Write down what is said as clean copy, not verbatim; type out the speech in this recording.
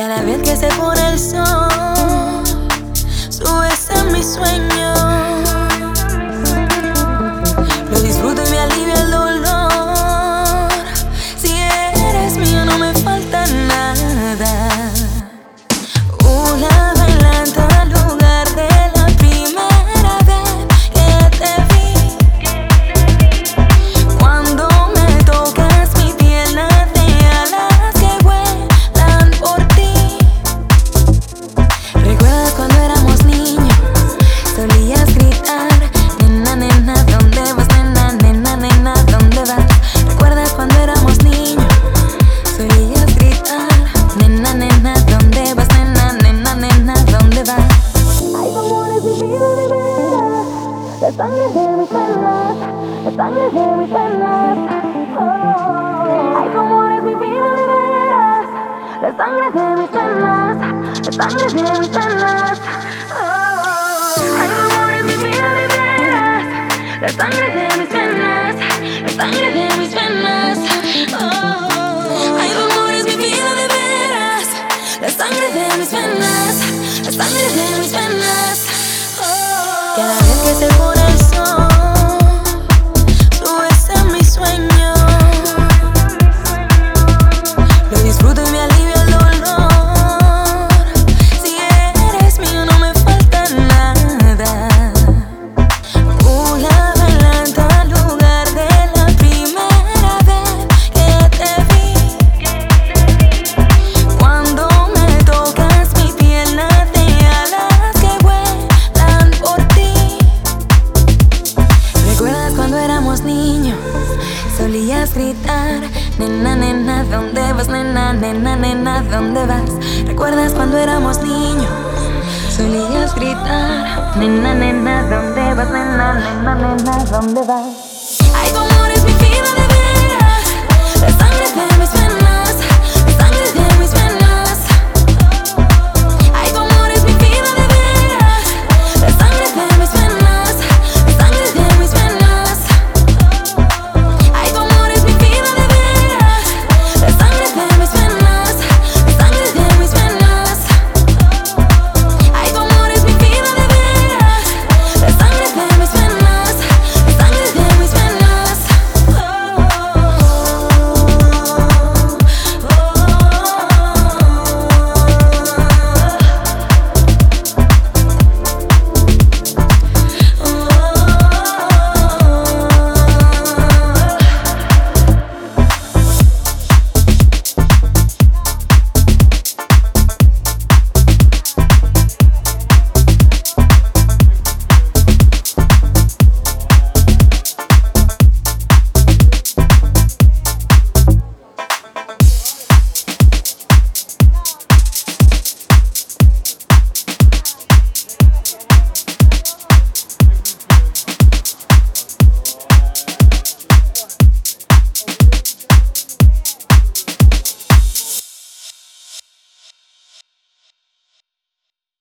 Cada vez que se pone el sol, subes en mi sueño. Lo disfruto y me alivia el dolor. Si eres mío no me falta nada. Una bailante al lugar de la primera vez que te vi. Cuando me tocas mi piel nace alas que vuelan por ti. ¿Recuerdas cuando éramos niños? Solías gritar: nena, nena, ¿dónde vas? Nena, nena, nena, ¿dónde vas? ¿Recuerdas cuando éramos niños? Solías gritar: nena, nena, ¿dónde vas? Nena, nena, nena, ¿dónde vas? Ay, como eres mi vida de veras, la sangre de mis venas, la sangre de mis venas. Oh. Ay, como eres mi vida de veras, la sangre de mis venas, la sangre de mis venas. Oh. Ay, como eres mi vida de veras, la sangre de mis venas, la sangre de mis venas. Oh. Ay, como eres mi vida de veras, la sangre de mis venas, la sangre de mis venas. Oh. Cada vez que se pone el sol, subes en mi sueño. Lo disfruto y me alivia el dolor. Si eres mío no me falta nada. Una bailante al lugar de la primera vez que te vi. Cuando me tocas mi piel nace alas que vuelan por ti. ¿Recuerdas cuando éramos niños? Solías gritar: nena, nena, ¿dónde vas? Nena, nena, nena, ¿dónde vas? ¿Recuerdas cuando éramos niños? Solías gritar: nena, nena, ¿dónde vas? Nena, nena, nena, ¿dónde vas?